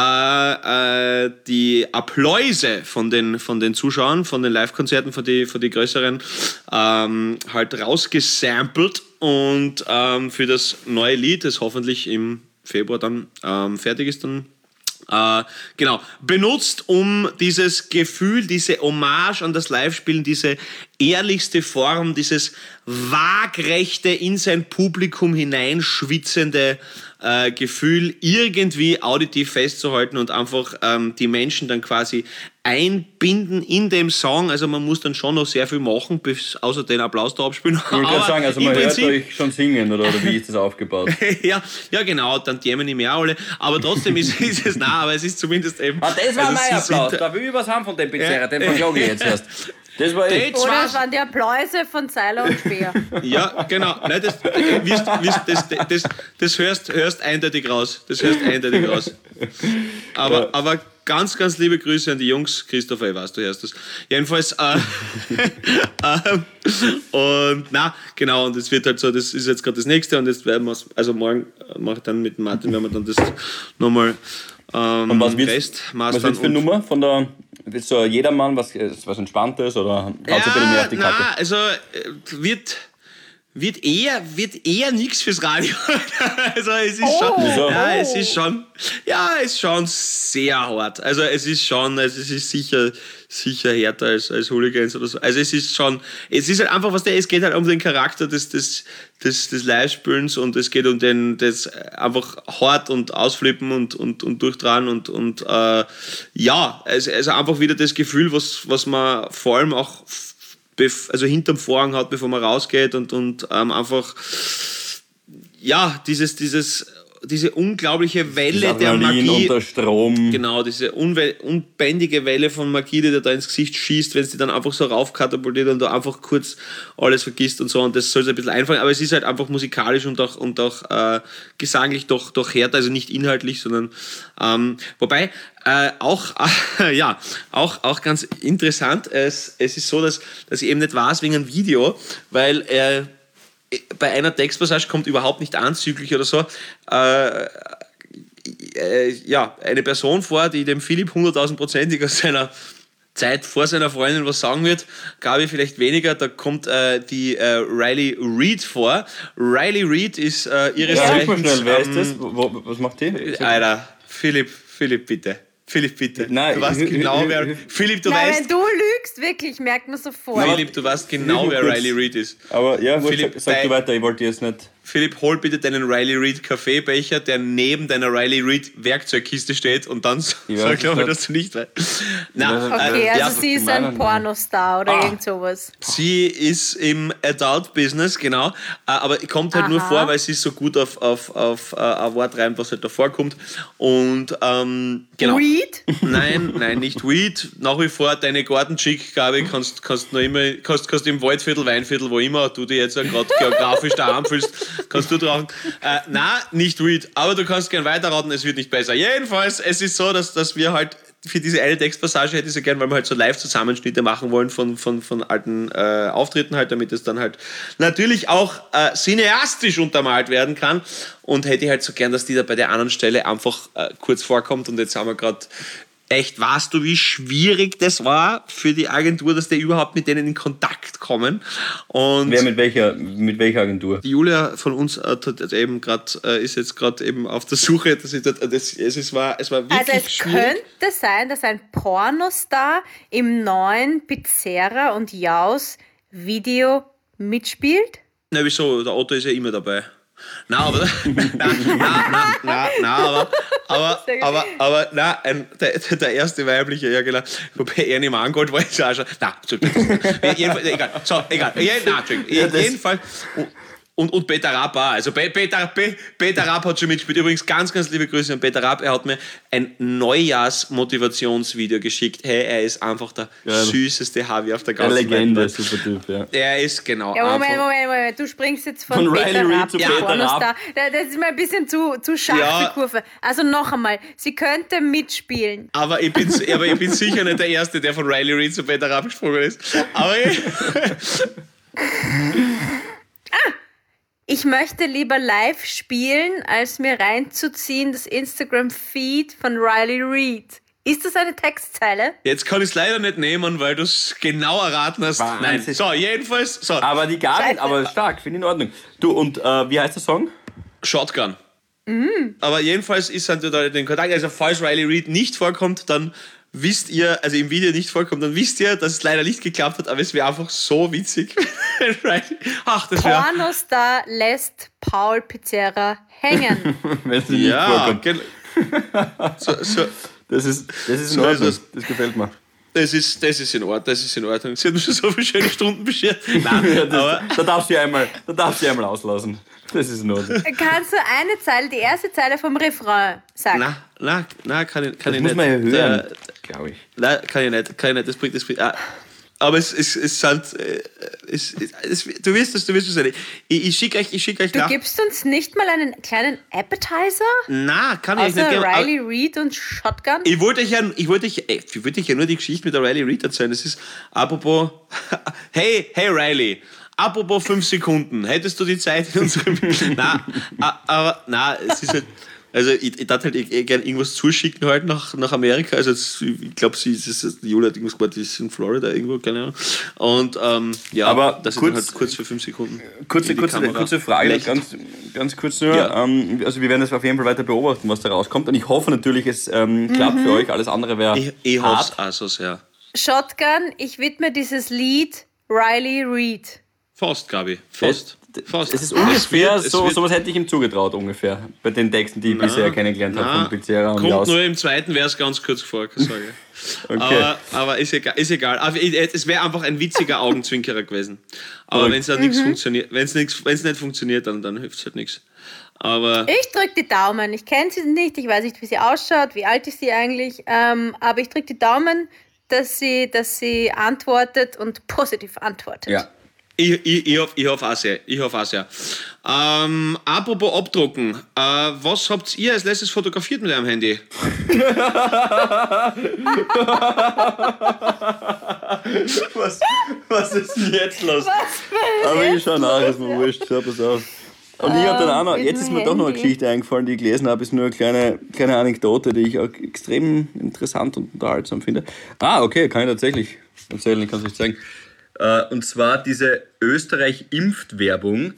Speaker 3: die Appläuse von den Zuschauern, von den Live-Konzerten, von die größeren, halt rausgesampelt und für das neue Lied, das hoffentlich im Februar dann fertig ist, dann benutzt, um dieses Gefühl, diese Hommage an das Live-Spielen, diese ehrlichste Form, dieses waagrechte, in sein Publikum hineinschwitzende Gefühl irgendwie auditiv festzuhalten und einfach die Menschen dann quasi einbinden in dem Song. Also man muss dann schon noch sehr viel machen, bis außer den Applaus da abspielen.
Speaker 4: Ich würde gerade sagen, also man hört euch schon singen, oder wie ist das aufgebaut?
Speaker 3: ja, genau, dann dämmen nicht mehr alle. Aber trotzdem ist es nah, aber es ist zumindest eben...
Speaker 4: Ah, das war
Speaker 3: also
Speaker 4: mein Applaus, da will ich was haben von dem Pizzeria, den verklage ich jetzt erst. Das war ich.
Speaker 2: Oder es waren die Appläuse von Seiler und Speer.
Speaker 3: Ja, genau. Nein, das hörst eindeutig raus. Das hörst eindeutig raus. Aber ganz, ganz liebe Grüße an die Jungs. Christopher, ich weiß, du hörst das. Jedenfalls, und und es wird halt so, das ist jetzt gerade das nächste und jetzt werden wir es, also morgen mache ich dann mit Martin, werden wir dann das nochmal
Speaker 4: und was wird's für eine Nummer von der... Willst du jedermann was Entspanntes oder haut sich ein bisschen mehr auf die Kacke?
Speaker 3: Also wird eher nichts fürs Radio. Also es ist schon, ist schon sehr hart. Also es ist sicher härter als Hooligans oder so. Also es ist halt einfach, es geht halt um den Charakter des Live-Spielens und es geht um das einfach hart und ausflippen und durchdrehen und also einfach wieder das Gefühl, was man vor allem auch hinterm Vorhang hat, bevor man rausgeht und einfach diese unglaubliche Welle der Magie
Speaker 4: unter Strom.
Speaker 3: Genau, diese unbändige Welle von Magie, die dir da ins Gesicht schießt, wenn es dir dann einfach so raufkatapultiert und du einfach kurz alles vergisst und so, und das soll es ein bisschen einfangen, aber es ist halt einfach musikalisch und auch gesanglich doch härter, also nicht inhaltlich, sondern wobei auch ganz interessant, es ist so, dass ich eben nicht weiß wegen einem Video, weil bei einer Textpassage kommt überhaupt nicht anzüglich oder so, eine Person vor, die dem Philipp 100.000%ig aus seiner Zeit vor seiner Freundin was sagen wird, Gabi vielleicht weniger, da kommt die Riley Reid vor. Riley Reid ist ihres Zeichens...
Speaker 4: schnell, wer ist das? Was macht die?
Speaker 3: Alter, Philipp, bitte. Philipp, bitte.
Speaker 4: Nein,
Speaker 3: du weißt genau, wer... Philipp, du weißt...
Speaker 2: Wenn du lügst, wirklich, merkt man sofort.
Speaker 3: Philipp, du weißt genau, wer Riley Reid ist.
Speaker 4: Aber ja,
Speaker 3: Philipp,
Speaker 4: sag du weiter, ich wollte jetzt nicht...
Speaker 3: Philipp, hol bitte deinen Riley Reid Kaffeebecher, der neben deiner Riley Reid Werkzeugkiste steht, und dann sag ich, dass du nicht weißt.
Speaker 2: Okay, also sie ist ein Pornostar oder irgend sowas.
Speaker 3: Sie ist im Adult-Business, genau, aber kommt halt nur vor, weil sie so gut auf ein Wort reimt, was halt da vorkommt. Und genau.
Speaker 2: Weed?
Speaker 3: Nein, nicht Weed. Nach wie vor deine Gartenchick, Gabi, kannst im Waldviertel, Weinviertel, wo immer du dich jetzt gerade geografisch daheim fühlst, kannst du rauchen. Nein, nicht Weed, aber du kannst gern weiterraten, es wird nicht besser. Jedenfalls, es ist so, dass wir halt für diese eine Textpassage hätte ich so gern, weil wir halt so Live-Zusammenschnitte machen wollen von alten Auftritten halt, damit es dann halt natürlich auch cineastisch untermalt werden kann, und hätte ich halt so gern, dass die da bei der anderen Stelle einfach kurz vorkommt, und jetzt haben wir gerade echt, weißt du, wie schwierig das war für die Agentur, dass die überhaupt mit denen in Kontakt kommen. Und
Speaker 4: wer mit welcher Agentur?
Speaker 3: Die Julia von uns ist jetzt gerade eben auf der Suche. Es war wirklich
Speaker 2: also es
Speaker 3: schwierig.
Speaker 2: könnte sein, dass ein Pornostar im neuen Pizzeria und Jaus Video mitspielt.
Speaker 3: Na wieso? Der Otto ist ja immer dabei. Der erste weibliche, ja genau. Wobei Ernie Mangold war jetzt auch schon. Egal. So, egal. Jedenfalls. Und Peter Rapp auch. Also Peter Rapp hat schon mitgespielt. Übrigens ganz, ganz liebe Grüße an Peter Rapp. Er hat mir ein Neujahrs-Motivationsvideo geschickt. Hey, er ist einfach der süßeste Harvey auf der ganzen Welt.
Speaker 4: Legende, super Typ, ja.
Speaker 3: Er ist genau.
Speaker 2: Ja, Moment. Du springst jetzt von Peter Rapp zu Peter Rapp. Das ist mir ein bisschen zu scharf, die Kurve. Also noch einmal, sie könnte mitspielen.
Speaker 3: Aber ich bin sicher nicht der Erste, der von Riley Reid zu Peter Rapp gesprungen ist. Aber
Speaker 2: ich möchte lieber live spielen, als mir reinzuziehen das Instagram-Feed von Riley Reid. Ist das eine Textzeile?
Speaker 3: Jetzt kann ich es leider nicht nehmen, weil du es genau erraten hast. Nein, so, jedenfalls. So.
Speaker 4: Aber die Gabi, aber stark, finde ich in Ordnung. Du, und wie heißt der Song?
Speaker 3: Shotgun. Aber jedenfalls ist halt da den Kontakt, also falls Riley Reid nicht vorkommt, dann wisst ihr, also im Video nicht vorkommt, dann wisst ihr, dass es leider nicht geklappt hat, aber es wäre einfach so witzig.
Speaker 2: Pornostar lässt Paul Pizzerra hängen.
Speaker 4: Wenn sie nicht vorkommt. Das ist in Ordnung, das gefällt mir.
Speaker 3: Das ist in Ordnung. Sie hat mir schon so viele schöne Stunden beschert. Nein,
Speaker 4: da darfst du einmal auslassen. Das ist in Ordnung.
Speaker 2: Kannst du eine Zeile, die erste Zeile vom Refrain sagen?
Speaker 3: Nein, kann ich
Speaker 4: das
Speaker 3: nicht.
Speaker 4: muss man ja hören, glaube ich.
Speaker 3: Nein, kann ich nicht. Das bringt. Aber es sind, du wirst es nicht. Ich schicke euch nach.
Speaker 2: Du gibst uns nicht mal einen kleinen Appetizer?
Speaker 3: Nein, kann ich nicht.
Speaker 2: Riley Reid und Shotgun?
Speaker 3: Ich wollte euch ja nur die Geschichte mit der Riley Reid erzählen. Das ist apropos, hey Riley, apropos 5 Sekunden, hättest du die Zeit in unserem... Nein, es ist halt... Also ich darf halt gerne irgendwas zuschicken halt nach Amerika. Also jetzt, ich glaube, Julia hat irgendwas gemacht, die ist in Florida irgendwo, keine Ahnung. Und
Speaker 4: aber
Speaker 3: das ist dann halt kurz für 5 Sekunden.
Speaker 4: Kurze Frage, ganz kurz nur.
Speaker 3: Ja.
Speaker 4: Also wir werden das auf jeden Fall weiter beobachten, was da rauskommt. Und ich hoffe natürlich, es klappt für euch. Alles andere wäre
Speaker 3: Ich
Speaker 4: hart.
Speaker 3: hoffe es auch so sehr.
Speaker 2: Shotgun, ich widme dieses Lied Riley Reid.
Speaker 3: Fast, Gabi. Fast.
Speaker 4: Es ist ungefähr,
Speaker 3: Es wird-
Speaker 4: sowas hätte ich ihm zugetraut, ungefähr. Bei den Texten, die ich bisher kennengelernt habe von Pizzeria und
Speaker 3: Kommt
Speaker 4: Jaus.
Speaker 3: nur im zweiten Vers ganz kurz vor, sage ich.
Speaker 4: Okay.
Speaker 3: Aber ist egal. Aber es wäre einfach ein witziger Augenzwinkerer gewesen. Aber wenn es dann nichts funktioniert, wenn es nicht funktioniert, dann hilft es halt nichts. Aber
Speaker 2: Ich drücke die Daumen. Ich kenne sie nicht, ich weiß nicht, wie sie ausschaut, wie alt ist sie eigentlich, aber ich drücke die Daumen, dass sie antwortet und positiv antwortet.
Speaker 4: Ja.
Speaker 3: ich hoffe auch sehr. Apropos abdrucken, was habt ihr als letztes fotografiert mit eurem Handy?
Speaker 4: Was ist denn jetzt los? Aber ich schau nach, ist mir wurscht. Schau, pass auf. Und ich habe dann auch noch,
Speaker 2: mit
Speaker 4: jetzt ist
Speaker 2: dem
Speaker 4: mir doch noch eine
Speaker 2: Handy.
Speaker 4: Geschichte eingefallen, die ich gelesen habe, ist nur eine kleine Anekdote, die ich auch extrem interessant und unterhaltsam finde. Okay, kann ich tatsächlich erzählen, ich kann es euch zeigen. Und zwar diese Österreich-Impft-Werbung.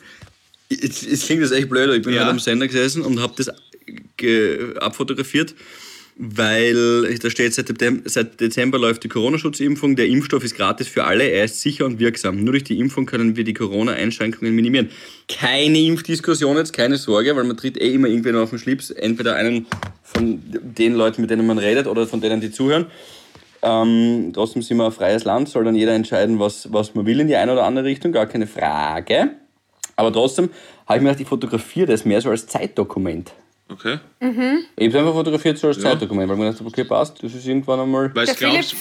Speaker 4: Es klingt jetzt echt blöd, aber ich bin
Speaker 3: Ja.
Speaker 4: halt am Sender gesessen und habe das abfotografiert, weil da steht, seit Dezember läuft die Corona-Schutzimpfung. Der Impfstoff ist gratis für alle, er ist sicher und wirksam. Nur durch die Impfung können wir die Corona-Einschränkungen minimieren. Keine Impfdiskussion jetzt, keine Sorge, weil man tritt immer irgendwen auf den Schlips. Entweder einen von den Leuten, mit denen man redet, oder von denen, die zuhören. Trotzdem sind wir ein freies Land, soll dann jeder entscheiden, was man will in die eine oder andere Richtung, gar keine Frage. Aber trotzdem habe ich mir gedacht, ich fotografiere das mehr so als Zeitdokument.
Speaker 3: Okay.
Speaker 4: Ich habe es einfach fotografiert so als Zeitdokument, weil ich mir gedacht habe, okay, passt, das ist irgendwann einmal...
Speaker 3: Weißt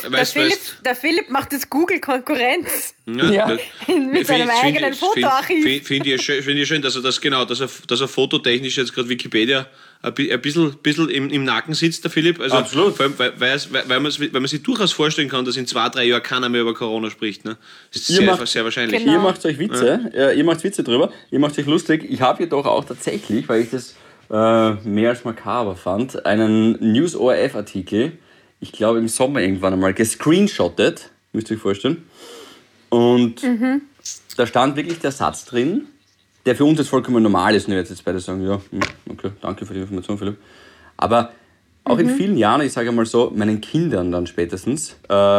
Speaker 2: Der Philipp macht das Google-Konkurrenz
Speaker 4: Ja.
Speaker 2: mit seinem eigenen Fotoarchiv.
Speaker 3: Finde ich schön, dass er fototechnisch jetzt gerade Wikipedia ein bisschen im Nacken sitzt, der Philipp. Also,
Speaker 4: Absolut.
Speaker 3: Vor allem, weil man sich durchaus vorstellen kann, dass in 2-3 Jahren keiner mehr über Corona spricht. Ne? Das ist sehr wahrscheinlich.
Speaker 2: Genau.
Speaker 4: Ihr macht euch Witze, ihr macht Witze drüber, ihr macht euch lustig. Ich habe jedoch auch tatsächlich, weil ich das mehr als makaber fand, einen News-ORF-Artikel, ich glaube im Sommer irgendwann einmal, gescreenshottet, müsst ihr euch vorstellen. Und da stand wirklich der Satz drin, der für uns jetzt vollkommen normal ist. Und ich werde jetzt beide sagen, ja, okay, danke für die Information, Philipp. Aber auch in vielen Jahren, ich sage mal so, meinen Kindern dann spätestens,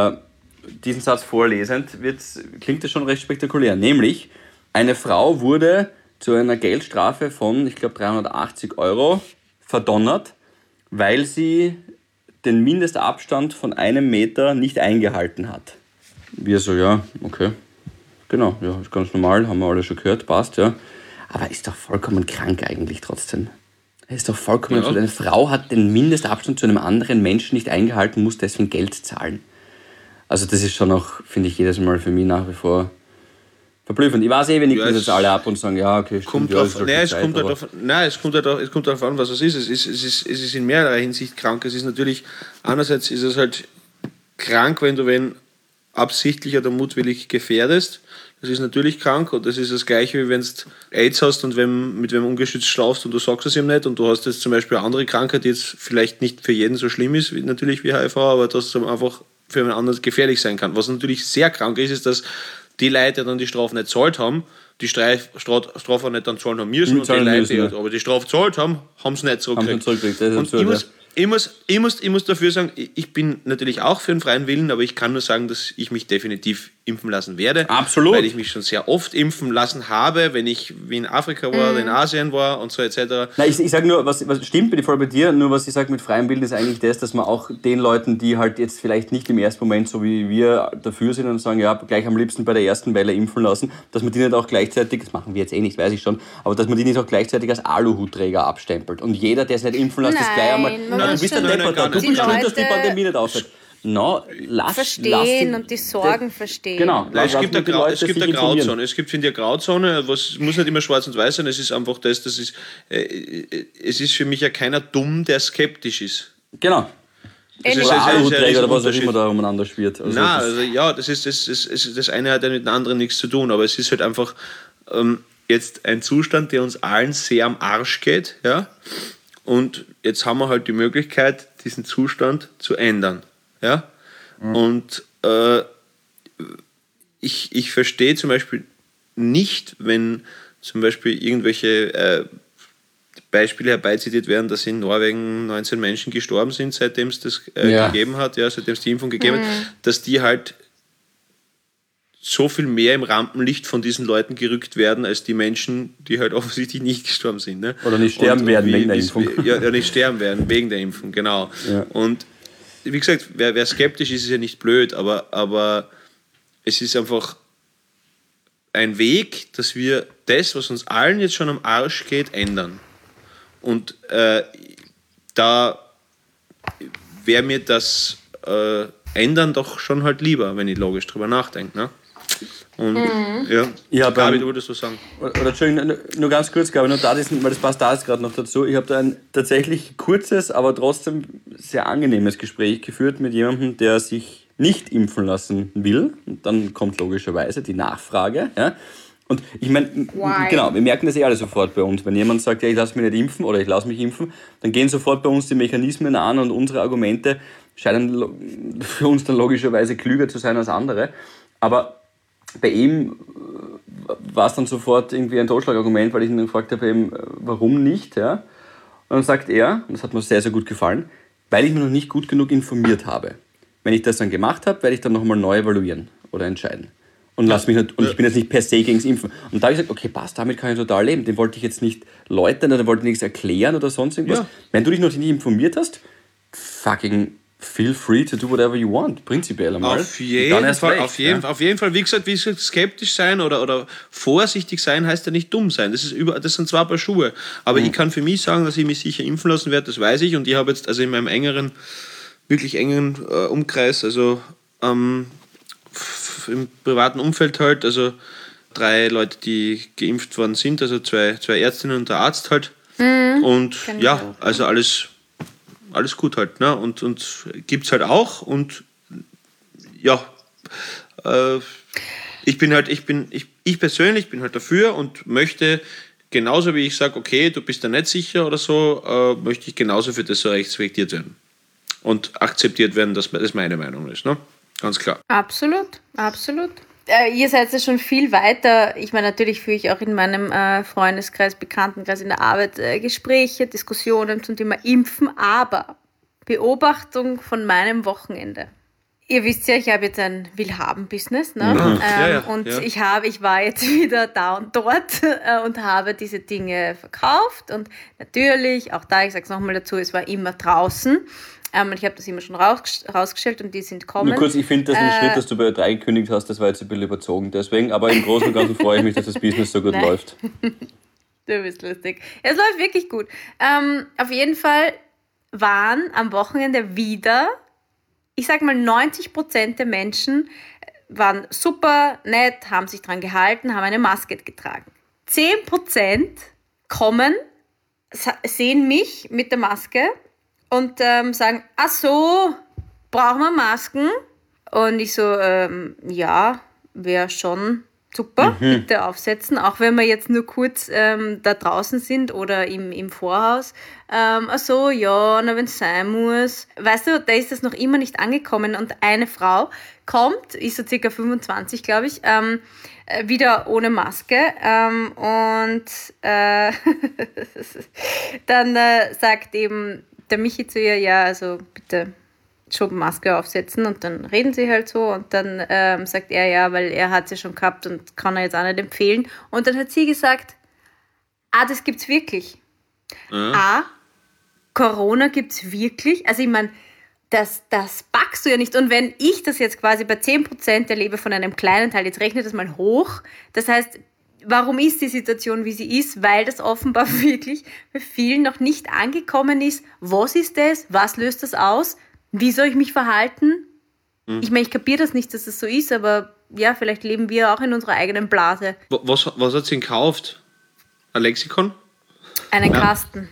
Speaker 4: diesen Satz vorlesend, klingt das schon recht spektakulär. Nämlich, eine Frau wurde zu einer Geldstrafe von, ich glaube, 380 € verdonnert, weil sie den Mindestabstand von 1 Meter nicht eingehalten hat. Wir so, ja, okay, genau, ja, ist ganz normal, haben wir alle schon gehört, passt, ja. Aber ist doch vollkommen krank eigentlich trotzdem. Ist doch vollkommen absurd. Eine Frau hat den Mindestabstand zu einem anderen Menschen nicht eingehalten, muss deswegen Geld zahlen. Also das ist schon noch, finde ich, jedes Mal für mich nach wie vor verblüffend. Ich weiß wir nicken das jetzt alle ab und sagen, ja, okay, stimmt, ja, ist
Speaker 3: Es kommt darauf an, was es ist. Es ist in mehrerer Hinsicht krank. Es ist natürlich, einerseits ist es halt krank, wenn du wen absichtlich oder mutwillig gefährdest. Das ist natürlich krank und das ist das Gleiche, wie wenn du AIDS hast und mit wem ungeschützt schlafst und du sagst es ihm nicht und du hast jetzt zum Beispiel eine andere Krankheit, die jetzt vielleicht nicht für jeden so schlimm ist, natürlich wie HIV, aber dass es einfach für einen anderen gefährlich sein kann. Was natürlich sehr krank ist, dass die Leute, die dann die Strafe nicht gezahlt haben, die Strafe nicht dann zahlen haben müssen und die Leute, die aber die Strafe gezahlt haben, haben es nicht zurückgekriegt. Und ich muss dafür sagen, ich bin natürlich auch für den freien Willen, aber ich kann nur sagen, dass ich mich definitiv impfen lassen werde.
Speaker 4: Absolut.
Speaker 3: Weil ich mich schon sehr oft impfen lassen habe, wenn ich wie in Afrika war oder in Asien war und so etc.
Speaker 4: Na, ich sage nur, was stimmt, bin ich voll bei dir, nur was ich sage mit freiem Willen ist eigentlich das, dass man auch den Leuten, die halt jetzt vielleicht nicht im ersten Moment so wie wir dafür sind und sagen, ja, gleich am liebsten bei der ersten Welle impfen lassen, dass man die nicht auch gleichzeitig, das machen wir jetzt eh nicht, weiß ich schon, aber dass man die nicht auch gleichzeitig als Aluhutträger abstempelt. Und jeder, der es nicht impfen lässt, ist gleich einmal, du bist ein Deppert, du bist schuld, dass die Pandemie nicht aufhört. No,
Speaker 2: verstehen und die Sorgen verstehen.
Speaker 4: Genau.
Speaker 3: Es gibt eine
Speaker 4: Grauzone.
Speaker 3: Es gibt, finde ich, eine Grauzone. Es muss nicht immer schwarz und weiß sein. Es ist einfach es ist für mich ja keiner dumm, der skeptisch ist.
Speaker 4: genau. Oder Aluhutträger oder was auch immer da umeinander schwirrt.
Speaker 3: Das eine hat ja mit dem anderen nichts zu tun, aber es ist halt einfach jetzt ein Zustand, der uns allen sehr am Arsch geht, ja. Und jetzt haben wir halt die Möglichkeit, diesen Zustand zu ändern. Ja? Und ich verstehe zum Beispiel nicht, wenn zum Beispiel irgendwelche Beispiele herbeizitiert werden, dass in Norwegen 19 Menschen gestorben sind, seitdem es das gegeben hat, seitdem es die Impfung gegeben hat, dass die halt so viel mehr im Rampenlicht von diesen Leuten gerückt werden, als die Menschen, die halt offensichtlich nicht gestorben sind. Ne?
Speaker 4: Oder nicht sterben werden wegen der Impfung.
Speaker 3: Ja, nicht sterben werden wegen der Impfung, genau. Ja. Und wie gesagt, wer skeptisch ist, ist ja nicht blöd, aber es ist einfach ein Weg, dass wir das, was uns allen jetzt schon am Arsch geht, ändern. Und da wäre mir das Ändern doch schon halt lieber, wenn ich logisch drüber nachdenke. Ne? Und Gabi, du würdest was sagen.
Speaker 4: Oder Entschuldigung, nur ganz kurz, Gabi, weil das passt da jetzt gerade noch dazu. Ich habe da ein tatsächlich kurzes, aber trotzdem sehr angenehmes Gespräch geführt mit jemandem, der sich nicht impfen lassen will. Und dann kommt logischerweise die Nachfrage. Ja? Und ich meine, genau, wir merken das alle sofort bei uns. Wenn jemand sagt, ja, ich lasse mich nicht impfen oder ich lasse mich impfen, dann gehen sofort bei uns die Mechanismen an und unsere Argumente scheinen für uns dann logischerweise klüger zu sein als andere. Aber bei ihm war es dann sofort irgendwie ein Totschlagargument, weil ich ihn dann gefragt habe, eben, warum nicht. Ja? Und dann sagt er, und das hat mir sehr, sehr gut gefallen, weil ich mich noch nicht gut genug informiert habe. Wenn ich das dann gemacht habe, werde ich dann nochmal neu evaluieren oder entscheiden. Und ich bin jetzt nicht per se gegen das Impfen. Und da habe ich gesagt, okay, passt, damit kann ich total leben. Den wollte ich jetzt nicht läutern oder wollte nichts erklären oder sonst irgendwas. Ja. Wenn du dich noch nicht informiert hast, fucking feel free to do whatever you want, prinzipiell einmal.
Speaker 3: Auf jeden Fall, wie gesagt, skeptisch sein oder vorsichtig sein heißt ja nicht dumm sein. Das sind zwar ein paar Schuhe, aber ich kann für mich sagen, dass ich mich sicher impfen lassen werde, das weiß ich. Und ich habe jetzt also in meinem wirklich engen Umkreis, also im privaten Umfeld halt, also 3 Leute, die geimpft worden sind, also 2 Ärztinnen und der Arzt halt. Und ja, also alles gut halt, ne? Und gibt's halt auch und ja, ich persönlich bin halt dafür und möchte genauso wie ich sage, okay, du bist da nicht sicher oder so, möchte ich genauso für das so respektiert werden und akzeptiert werden, dass das meine Meinung ist, ne? Ganz klar.
Speaker 2: Absolut. Ihr seid ja schon viel weiter. Ich meine, natürlich führe ich auch in meinem Freundeskreis, Bekanntenkreis, in der Arbeit Gespräche, Diskussionen zum Thema Impfen, aber Beobachtung von meinem Wochenende. Ihr wisst ja, ich habe jetzt ein Willhaben-Business, ne? Ich war jetzt wieder da und dort und habe diese Dinge verkauft und natürlich, auch da, ich sage es nochmal dazu, es war immer draußen. Ich habe das immer schon rausgestellt und die sind kommen.
Speaker 4: Nur kurz, ich finde das ein Schritt, dass du bei 3 gekündigt hast, das war jetzt ein bisschen überzogen deswegen, aber im Großen und Ganzen freue ich mich, dass das Business so gut läuft.
Speaker 2: Du bist lustig. Es läuft wirklich gut. Auf jeden Fall waren am Wochenende wieder, ich sag mal 90% der Menschen waren super nett, haben sich dran gehalten, haben eine Maske getragen. 10% kommen, sehen mich mit der Maske und sagen, ach so, brauchen wir Masken? Und ich so, ja, wäre schon super, bitte aufsetzen, auch wenn wir jetzt nur kurz da draußen sind oder im Vorhaus. Ach so, ja, wenn es sein muss. Weißt du, da ist das noch immer nicht angekommen und eine Frau kommt, ist so circa 25, glaube ich, wieder ohne Maske und dann sagt eben der Michi zu ihr, ja, also bitte schon Maske aufsetzen und dann reden sie halt so und dann sagt er ja, weil er hat sie schon gehabt und kann er jetzt auch nicht empfehlen und dann hat sie gesagt, das gibt's wirklich. Corona gibt's wirklich, also ich meine, das packst du ja nicht und wenn ich das jetzt quasi bei 10% erlebe von einem kleinen Teil, jetzt rechne das mal hoch, das heißt, warum ist die Situation, wie sie ist? Weil das offenbar wirklich bei vielen noch nicht angekommen ist. Was ist das? Was löst das aus? Wie soll ich mich verhalten? Ich meine, ich kapiere das nicht, dass das so ist, aber ja, vielleicht leben wir auch in unserer eigenen Blase.
Speaker 3: Was hat sie denn gekauft? Ein Lexikon?
Speaker 2: Einen Kasten.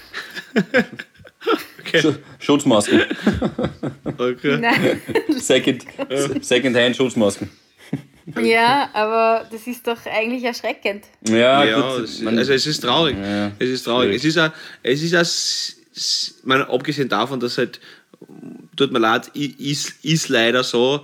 Speaker 4: Okay. Schutzmasken.
Speaker 3: Okay.
Speaker 4: Second-hand Schutzmasken.
Speaker 2: Ja, aber das ist doch eigentlich erschreckend.
Speaker 4: Ja,
Speaker 3: Ja,
Speaker 4: gut.
Speaker 3: also es ist traurig.
Speaker 4: Ja.
Speaker 3: Es ist traurig. Es ist auch, meine, abgesehen davon, dass halt, tut mir leid, ist leider so,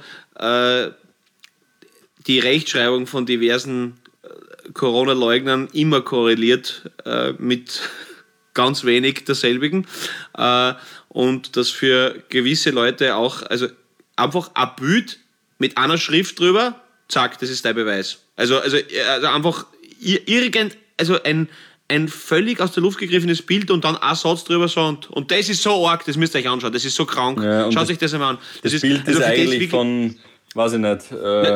Speaker 3: die Rechtschreibung von diversen Corona-Leugnern immer korreliert mit ganz wenig derselbigen. Und dass für gewisse Leute auch, also einfach ein Bild mit einer Schrift drüber, zack, das ist dein Beweis. Also einfach ein völlig aus der Luft gegriffenes Bild und dann ein Satz drüber so und das ist so arg, das müsst ihr euch anschauen, das ist so krank.
Speaker 4: Ja,
Speaker 3: Schaut euch das einmal an.
Speaker 4: Das Bild ist eigentlich von, weiß ich nicht,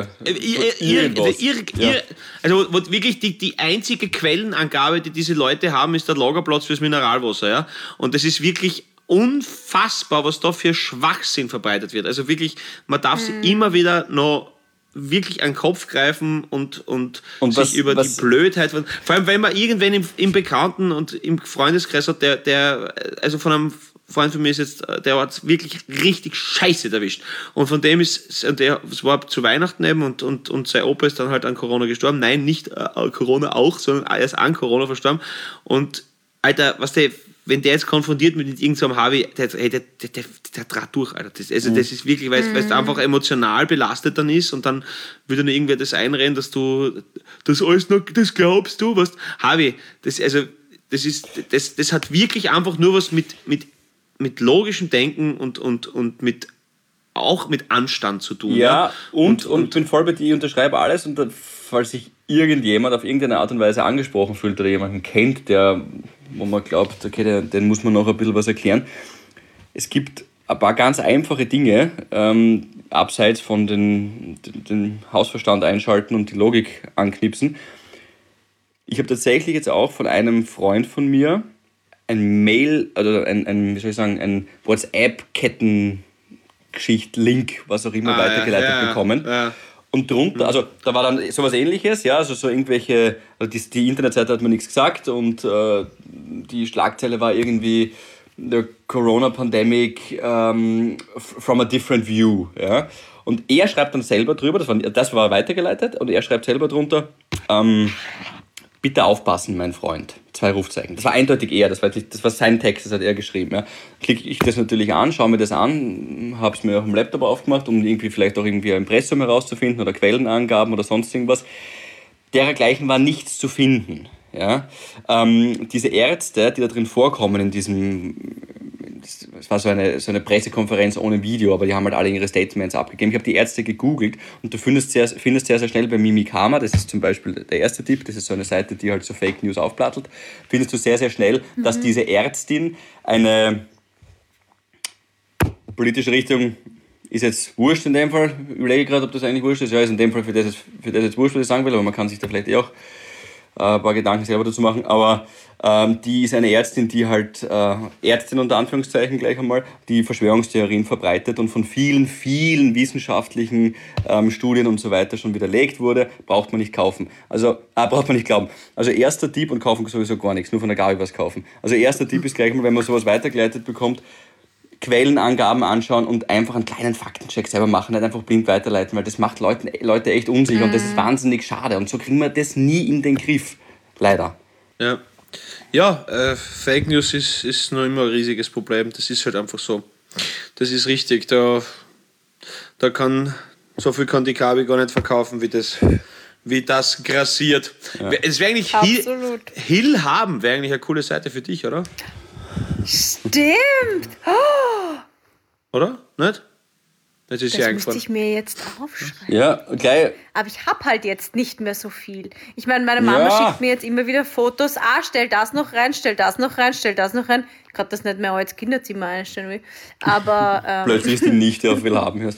Speaker 3: also wirklich die einzige Quellenangabe, die diese Leute haben, ist der Lagerplatz fürs Mineralwasser. Ja? Und das ist wirklich unfassbar, was da für Schwachsinn verbreitet wird. Also wirklich, man darf sich immer wieder noch wirklich an den Kopf greifen und sich über die Blödheit... Vor allem, wenn man irgendwen im Bekannten- und im Freundeskreis hat, der also von einem Freund von mir ist jetzt, der hat wirklich richtig scheiße erwischt. Und von dem es war zu Weihnachten eben und sein Opa ist dann halt an Corona gestorben. Nein, nicht Corona auch, sondern er ist an Corona verstorben. Und Alter, wenn der jetzt konfrontiert mit irgendeinem Harvey, der trat durch, Alter. Das ist wirklich, weil es einfach emotional belastet dann ist und dann würde nur irgendwer das einreden, dass du das alles noch, das glaubst du, was? Harvey, das hat wirklich einfach nur was mit logischem Denken und mit Anstand zu tun.
Speaker 4: Ja, und bin voll bei dir, ich unterschreibe alles und falls sich irgendjemand auf irgendeine Art und Weise angesprochen fühlt oder jemanden kennt, wo man glaubt, okay, den muss man noch ein bisschen was erklären. Es gibt ein paar ganz einfache Dinge, abseits von den Hausverstand einschalten und die Logik anknipsen. Ich habe tatsächlich jetzt auch von einem Freund von mir ein Mail, also ein WhatsApp-Ketten-Geschicht-Link, was auch immer, weitergeleitet bekommen. Ja. Und drunter, also da war dann sowas Ähnliches, ja, also so irgendwelche, also die Internetseite hat mir nichts gesagt und die Schlagzeile war irgendwie the Corona Pandemic from a different view, ja. Und er schreibt dann selber drüber, das war weitergeleitet, und er schreibt selber drunter, bitte aufpassen, mein Freund. 2 Rufzeichen. Das war eindeutig er, das war sein Text, das hat er geschrieben. Ja. Klicke ich das natürlich an, schaue mir das an, habe es mir auf dem Laptop aufgemacht, um irgendwie vielleicht auch irgendwie ein Impressum herauszufinden oder Quellenangaben oder sonst irgendwas. Dergleichen war nichts zu finden. Ja. Diese Ärzte, die da drin vorkommen in diesem, es war so eine Pressekonferenz ohne Video, aber die haben halt alle ihre Statements abgegeben. Ich habe die Ärzte gegoogelt und du findest sehr, sehr schnell bei Mimikama, das ist zum Beispiel der erste Tipp, das ist so eine Seite, die halt so Fake News aufplattelt, findest du sehr, sehr schnell, dass diese Ärztin eine politische Richtung, ist jetzt wurscht in dem Fall, ich überlege gerade, ob das eigentlich wurscht ist, ja, ist in dem Fall für das jetzt wurscht, was ich sagen will, aber man kann sich da vielleicht auch ein paar Gedanken selber dazu machen, aber die ist eine Ärztin, die halt, Ärztin unter Anführungszeichen gleich einmal, die Verschwörungstheorien verbreitet und von vielen, vielen wissenschaftlichen Studien und so weiter schon widerlegt wurde, braucht man nicht kaufen. Also, braucht man nicht glauben. Also erster Tipp, und kaufen sowieso gar nichts, nur von der Gabi was kaufen. Also erster Tipp ist gleich mal, wenn man sowas weitergeleitet bekommt, Quellenangaben anschauen und einfach einen kleinen Faktencheck selber machen, nicht einfach blind weiterleiten, weil das macht Leute echt unsicher und das ist wahnsinnig schade und so kriegen wir das nie in den Griff, leider.
Speaker 3: Ja, Fake News ist noch immer ein riesiges Problem, das ist halt einfach so. Das ist richtig, so viel kann die Gabi gar nicht verkaufen, wie das grassiert. Ja. Es wäre eigentlich Hill haben, wäre eigentlich eine coole Seite für dich, oder?
Speaker 2: Stimmt! Oh.
Speaker 3: Oder? Nicht? Das
Speaker 2: müsste ich mir jetzt aufschreiben.
Speaker 4: Ja, gleich.
Speaker 2: Aber ich habe halt jetzt nicht mehr so viel. Ich meine, meine Mama schickt mir jetzt immer wieder Fotos. Stell das noch rein, stell das noch rein, stell das noch rein. Ich kann das nicht mehr als Kinderzimmer einstellen will. Aber
Speaker 4: plötzlich ist die Nichte auf Willhaben hörst.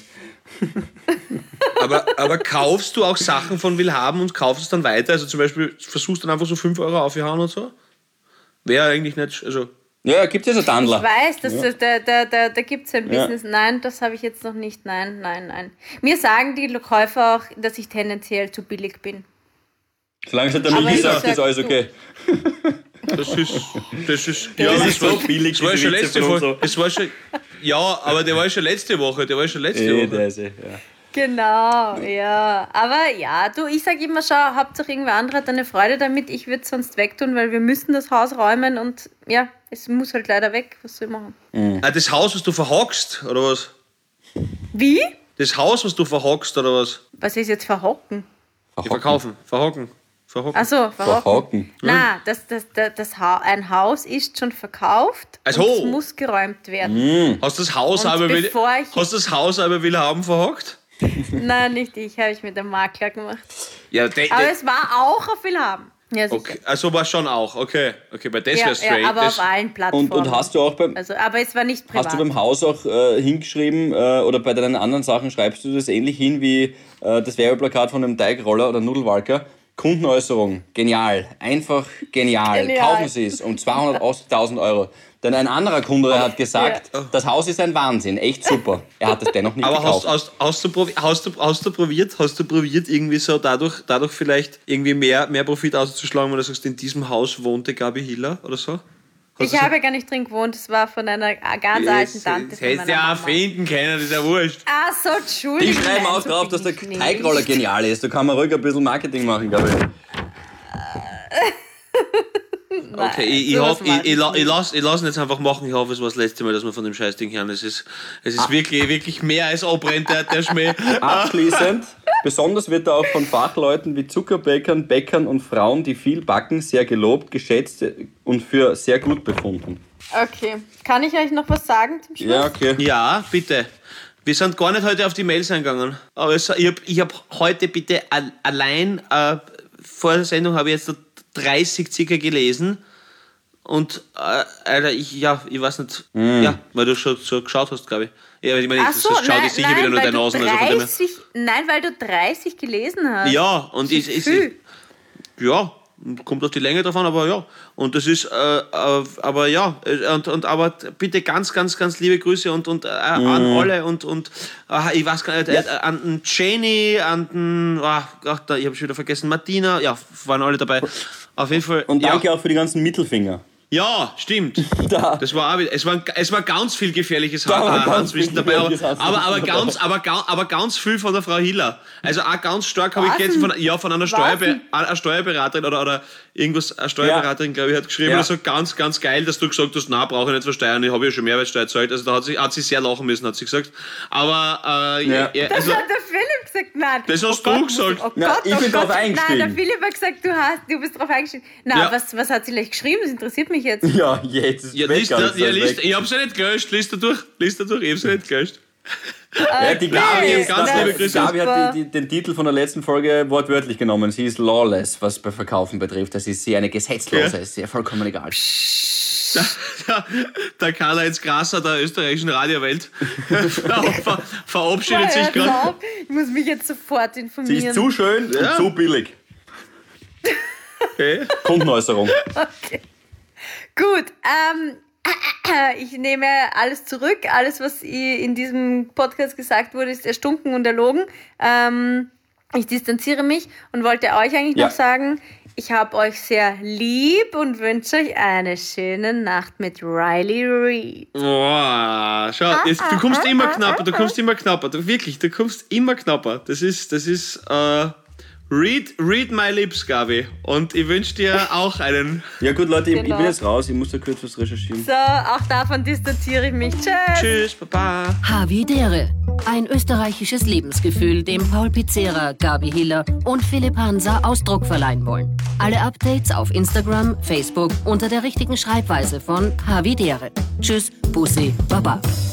Speaker 3: aber kaufst du auch Sachen von Willhaben und kaufst es dann weiter? Also zum Beispiel versuchst du dann einfach so 5 Euro aufzuhauen und so? Wäre eigentlich nicht, also...
Speaker 4: Ja, gibt es ja so Tandler.
Speaker 2: Ich weiß, da gibt es ein Business. Nein, das habe ich jetzt noch nicht. Nein. Mir sagen die Käufer auch, dass ich tendenziell zu billig bin.
Speaker 4: Solange es nicht der Milch sagt, ist alles okay.
Speaker 3: Das ist
Speaker 4: das so billig.
Speaker 3: Das war schon letzte Woche. Ja, aber der war schon letzte Woche.
Speaker 4: Der ist, ja.
Speaker 2: Genau, ja. Aber ja, du, ich sag immer, schau, Hauptsache irgendwer andere hat eine Freude damit. Ich würde es sonst wegtun, weil wir müssen das Haus räumen und ja, es muss halt leider weg. Was soll ich machen?
Speaker 3: Das Haus, was du verhockst, oder was?
Speaker 2: Wie?
Speaker 3: Das Haus, was du verhockst, oder was?
Speaker 2: Was ist jetzt verhocken?
Speaker 3: Die verkaufen. Verhocken.
Speaker 2: Achso,
Speaker 4: Verhocken.
Speaker 2: Na, ein Haus ist schon verkauft
Speaker 3: Also.
Speaker 2: und es muss geräumt werden.
Speaker 3: Hast du das Haus
Speaker 2: Und
Speaker 3: aber
Speaker 2: bevor
Speaker 3: will haben verhockt?
Speaker 2: Nein, nicht ich, habe ich mit dem Makler gemacht.
Speaker 3: Ja,
Speaker 2: Aber es war auch auf Willhaben. Ja, sicher.
Speaker 3: okay, also war schon auch, okay, bei das wäre straight.
Speaker 2: Ja, aber
Speaker 3: das,
Speaker 2: auf allen Plattformen.
Speaker 4: Und hast du auch
Speaker 2: aber es war nicht privat.
Speaker 4: Hast du beim Haus auch hingeschrieben oder bei deinen anderen Sachen schreibst du das ähnlich hin wie das Werbeplakat von einem Teigroller oder Nudelwalker? Kundenäußerung, genial, einfach genial. Kaufen Sie es um 280.000 Euro. Denn ein anderer Kunde hat gesagt, das Haus ist ein Wahnsinn, echt super. Er hat es dennoch nicht gekauft.
Speaker 3: Aber hast du probiert, irgendwie so dadurch vielleicht irgendwie mehr Profit auszuschlagen, wenn du sagst, in diesem Haus wohnte Gabi Hiller oder so?
Speaker 2: Ich habe ja gar nicht drin gewohnt, es war von einer ganz alten Tante.
Speaker 3: Das hättest du ja auch finden können, das ist ja wurscht.
Speaker 2: Ach so, Entschuldigung.
Speaker 4: Die schreiben auch drauf, dass der Teigroller genial ist. Da kann man ruhig ein bisschen Marketing machen, glaube ich.
Speaker 3: Okay, ich lasse ihn jetzt einfach machen. Ich hoffe, es war das letzte Mal, dass wir von dem Scheißding hören. Es ist wirklich mehr als abbrennt, der Schmäh.
Speaker 4: Abschließend, besonders wird er auch von Fachleuten wie Zuckerbäckern, Bäckern und Frauen, die viel backen, sehr gelobt, geschätzt und für sehr gut befunden.
Speaker 2: Okay, kann ich euch noch was sagen zum Schluss?
Speaker 4: Ja, okay.
Speaker 3: Ja, bitte. Wir sind gar nicht heute auf die Mails eingegangen. Aber ich hab heute bitte allein vor der Sendung habe ich jetzt 30 circa gelesen. Und, Alter, ich weiß nicht, ja, weil du schon so geschaut hast, glaube ich. Ja, ich meine, das schaut jetzt sicher wieder nur deine Nasen.
Speaker 2: Nein, weil du 30 gelesen hast.
Speaker 3: Ja, und ja, kommt auf die Länge davon, aber ja. Und das ist, aber ja, aber bitte ganz, ganz, ganz liebe Grüße und an alle und ich weiß gar nicht, an den Jenny, an den, ich habe schon wieder vergessen, Martina, ja, waren alle dabei. Auf jeden Fall.
Speaker 4: Und danke auch für die ganzen Mittelfinger.
Speaker 3: Ja, stimmt. Das war auch wieder, es war ganz viel gefährliches Handwissen dabei, aber ganz viel von der Frau Hiller. Also auch ganz stark habe ich jetzt von einer Steuerberaterin oder irgendwas, eine Steuerberaterin, glaube ich, hat geschrieben, also ganz, ganz geil, dass du gesagt hast, nein, brauche ich nicht versteuern, ich habe ja schon Mehrwertsteuer gezahlt. Also da hat sie sehr lachen müssen, hat sie gesagt. Aber
Speaker 2: das hat der Philipp gesagt, nein.
Speaker 3: Das hast du gesagt.
Speaker 2: Oh Gott,
Speaker 4: ich bin drauf eingestiegen.
Speaker 2: Nein, der Philipp hat gesagt, du bist drauf eingestiegen. Na, was hat sie gleich geschrieben? Das interessiert mich jetzt.
Speaker 4: Ja, jetzt ist
Speaker 3: ich hab's ja nicht gelöscht, liest du durch, ich hab's ja nicht gelöscht.
Speaker 4: Ja, die Gabi,
Speaker 3: ganz liebe Grüße.
Speaker 4: Gabi hat den Titel von der letzten Folge wortwörtlich genommen. Sie ist lawless, was bei Verkaufen betrifft. Das ist sie eine Gesetzlose, ist ihr vollkommen egal.
Speaker 3: Der Karl-Heinz Grasser der österreichischen Radiowelt verabschiedet sich gerade.
Speaker 2: Ich muss mich jetzt sofort informieren.
Speaker 4: Sie ist zu schön und zu billig.
Speaker 3: Okay.
Speaker 4: Kundenäußerung.
Speaker 2: Okay. Gut, ich nehme alles zurück. Alles, was in diesem Podcast gesagt wurde, ist erstunken und erlogen. Ich distanziere mich und wollte euch eigentlich noch sagen, ich habe euch sehr lieb und wünsche euch eine schöne Nacht mit Riley Reid.
Speaker 3: Boah, schau, du kommst immer knapper, wirklich, du kommst immer knapper. Das ist Read my lips, Gabi. Und ich wünsche dir auch einen...
Speaker 4: Ja gut, Leute, ich bin jetzt raus. Ich muss da kurz was recherchieren.
Speaker 2: So, auch davon distanziere ich mich. Tschüss.
Speaker 3: Tschüss, Baba.
Speaker 1: Havidere. Ein österreichisches Lebensgefühl, dem Paul Pizzera, Gabi Hiller und Philipp Hansa Ausdruck verleihen wollen. Alle Updates auf Instagram, Facebook unter der richtigen Schreibweise von Havidere. Tschüss, Bussi, Baba.